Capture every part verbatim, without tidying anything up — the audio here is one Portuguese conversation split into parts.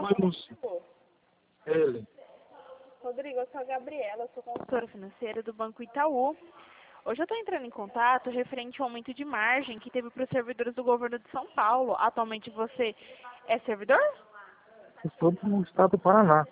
Vamos. Ele. Rodrigo, eu sou a Gabriela, eu sou consultora financeira do Banco Itaú. Hoje eu estou entrando em contato referente ao aumento de margem que teve para os servidores do governo de São Paulo. Atualmente você é servidor? Eu sou do estado do Paraná.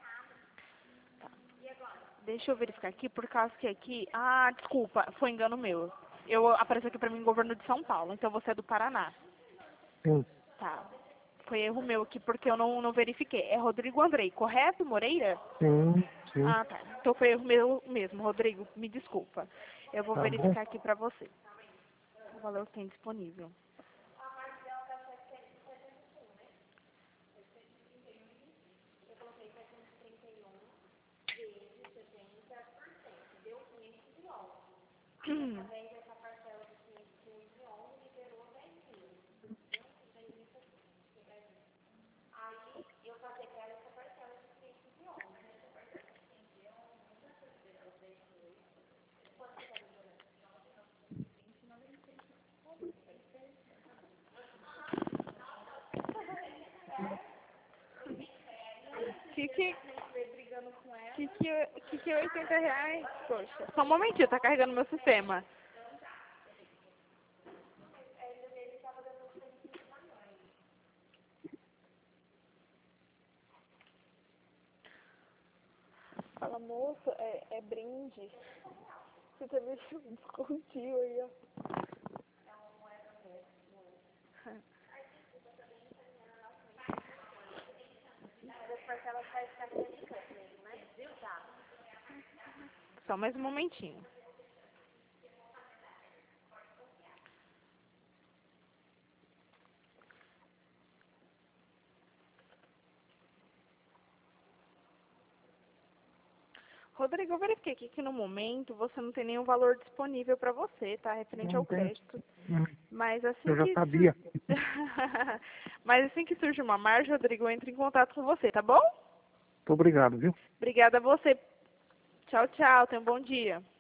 Deixa eu verificar aqui, por causa que aqui... Ah, desculpa, foi engano meu. Eu apareceu aqui para mim governo de São Paulo, então você é do Paraná. Sim. Tá. Foi erro meu aqui porque eu não, não verifiquei. É Rodrigo Andrei, correto, Moreira? Sim, sim. Ah, tá. Então foi erro meu mesmo, Rodrigo, me desculpa. Eu vou Tá verificar bom. aqui para você o valor que tem disponível. Que que... Que que, que que é oitenta reais? Poxa, só um momentinho, tá carregando meu sistema. Fala, moço, é, é brinde. Você tá deixando um descontinho aí, ó. Só mais um momentinho. Rodrigo, eu verifiquei aqui que no momento você não tem nenhum valor disponível para você, tá? Referente Não ao tem. crédito. Hum, Mas assim Eu já que sabia. sur- Mas assim que surge uma margem, Rodrigo, eu entro em contato com você, tá bom? Muito obrigado, viu? Obrigada a você. Tchau, tchau. Tenha um bom dia.